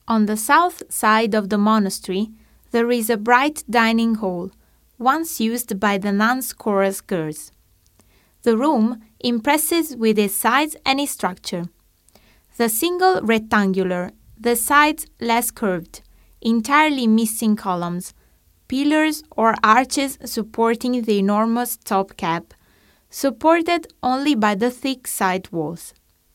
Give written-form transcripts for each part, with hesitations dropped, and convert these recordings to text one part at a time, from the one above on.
On the south side of the monastery, there is a bright dining hall, once used by the nuns' chorus girls. The room impresses with its size and its structure. The single rectangular, the sides less curved, entirely missing columns, pillars or arches supporting the enormous top cap, supported only by the thick side walls.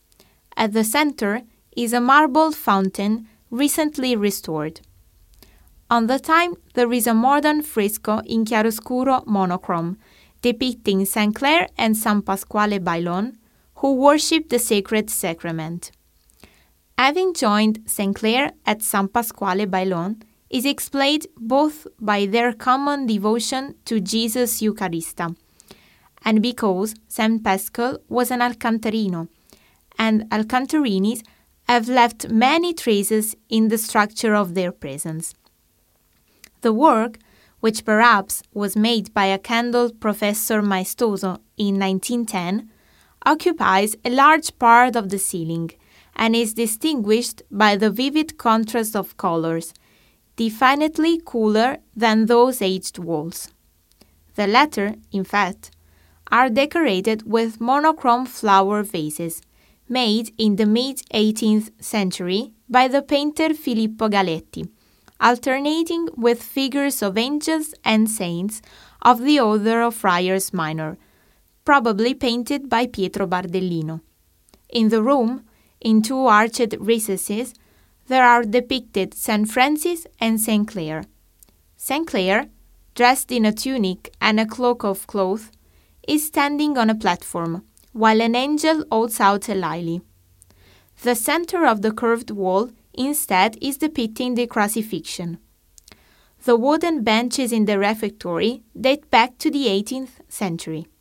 At the center is a marble fountain recently restored. On the time, there is a modern fresco in chiaroscuro monochrome depicting St. Clare and San Pasquale Bailon, who worship the Sacred Sacrament. Having joined St. Clare at San Pasquale Bailon is explained both by their common devotion to Jesus Eucharista, and because St. Pascal was an Alcantarino, and Alcantarinis have left many traces in the structure of their presence. The work, which perhaps was made by a candle Professor Maestoso in 1910, occupies a large part of the ceiling and is distinguished by the vivid contrast of colors, definitely cooler than those aged walls. The latter, in fact, are decorated with monochrome flower vases, made in the mid-18th century by the painter Filippo Galetti, alternating with figures of angels and saints of the Order of Friars Minor, probably painted by Pietro Bardellino. In the room, in two arched recesses, there are depicted St. Francis and St. Clare. St. Clare, dressed in a tunic and a cloak of cloth, is standing on a platform, while an angel holds out a lily. The center of the curved wall instead is depicting the crucifixion. The wooden benches in the refectory date back to the 18th century.